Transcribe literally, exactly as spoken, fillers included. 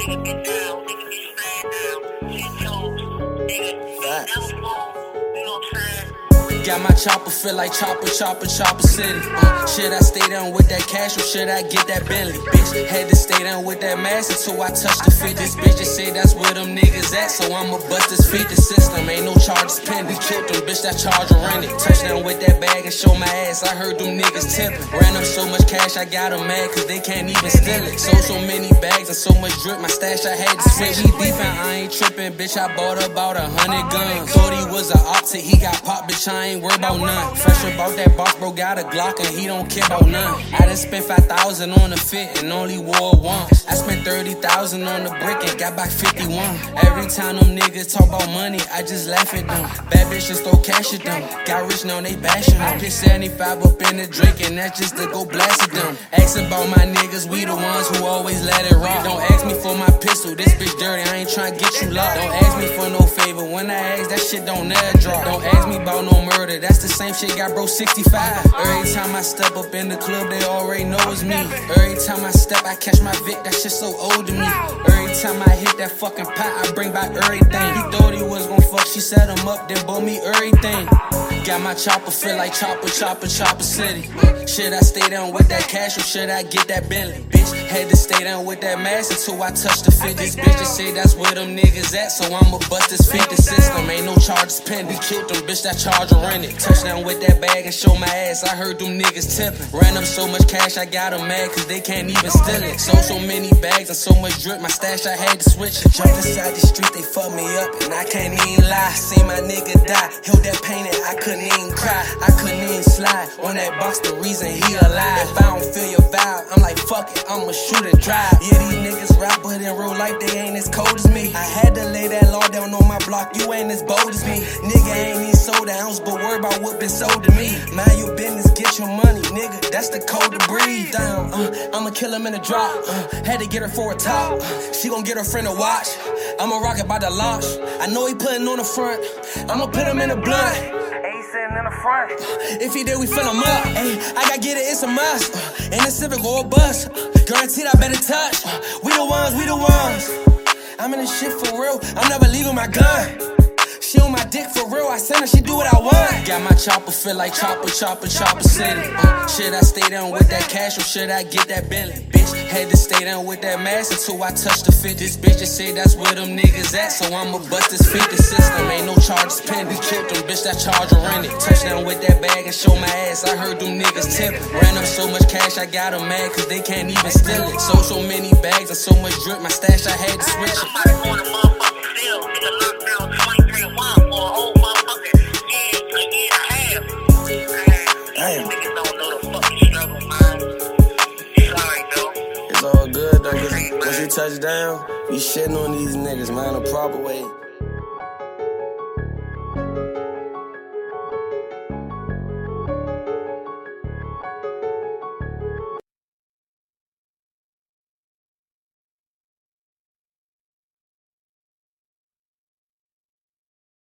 nigga be down, nigga be stand down. Shit toes, nigga, never fall. You know what I'm saying? Got my chopper feel like chopper, chopper, chopper city. Uh, should I stay down with that cash or should I get that Bentley? Bitch, had to stay down with that mask until I touched the fit. This bitch just say that's where them niggas at, so I'ma bust this feet. The system ain't no charges pending. Killed them, bitch, that charger rented. Touchdown with that bag and show my ass. I heard them niggas tipping. Ran up so much cash, I got them mad cause they can't even steal it. Sold so many bags and so much drip, my stash I had to switch. He beefing, I ain't tripping, bitch. I bought about a hundred guns. Thought he was an op till he got popped, bitch. I ain't worried about none. Fresh about that boss, bro, got a Glock and he don't care about none. I done spent five thousand on the fit and only wore once. I spent thirty thousand on the brick and got back fifty-one. Every time them niggas talk about money, I just laugh at them. Bad bitches throw cash at them. Got rich now, they bashing them. Pitch seventy-five up in the drink and that's just to go blast at them. Ask about my niggas, we the ones who always let it rock. Don't ask me for my pistol, this bitch dirty, I ain't tryna get you locked. Don't ask me for no favor, when I ask, that shit don't never drop. Don't ask me about no murder, that's the same shit got bro sixty-five. Every time I step up in the club, they already know it's me. Every time I step, I catch my Vic, that shit so old to me. Every time I hit that fucking pot, I bring back everything. He thought he was gon' fuck, she set him up, then bought me everything. Got my chopper feel like chopper, chopper, chopper city. Should I stay down with that cash or should I get that Bentley? Bitch, had to stay down with that mask until I touched the fit. This bitch just say that's where them niggas at, so I'ma bust this fit. The system ain't no charges pending. Killed them, bitch, that charger rented. Touchdown with that bag and show my ass. I heard them niggas tipping. Ran up so much cash, I got them mad cause they can't even steal it. Sold so many bags and so much drip, my stash I had to switch it. Jumped inside the street, they fucked me up and I can't even lie. Seen my nigga die, held that pain and I couldn't even cry. I couldn't even slide on that box, the reason he alive. If I don't feel your vibe, I'm like fuck it, I'ma shoot and drive. Yeah, these niggas rap, but in real life they ain't as cold as me. I had to lay that law down on my block, you ain't as bold as me. Nigga ain't even sold an ounce, but worry about what been sold to me. Mind your business, get your money, nigga, that's the code to breathe. Down, uh, I'ma kill him in a drop, uh, had to get her for a top. uh, She gon' get her friend to watch, I'ma rock it by the launch. I know he putting on the front, I'ma put him in the blunt. Sitting in the front. If he did, we fill him up. Ay, I gotta get it, it's a must. Uh, in the Civic or a bus. Uh, guaranteed I better touch. Uh, we the ones, we the ones. I'm in this shit for real. I'm never leaving my gun. She on my dick for real, I send her, she do what I want. Got my chopper feel like chopper, chopper, chopper city. Uh, should I stay down with that cash or should I get that Bentley? Bitch, had to stay down with that mask until I touched the fit. This bitch just say that's where them niggas at, so I'ma bust this fit. The system ain't no charges pending. Killed them, bitch, that charger rented. Touchdown with that bag and show my ass. I heard them niggas tipping. Ran up so much cash, I got them mad cause they can't even steal it. Sold so many bags and so much drip, my stash I had to switch it. I'm on a motherfucking field, nigga locked down twenty-three and one for a whole motherfucking year, a year and a half. Man, niggas don't know the fucking struggle, man. Sorry, though. It's all good though, cause once you touch down, you shitting on these niggas, man, the proper way.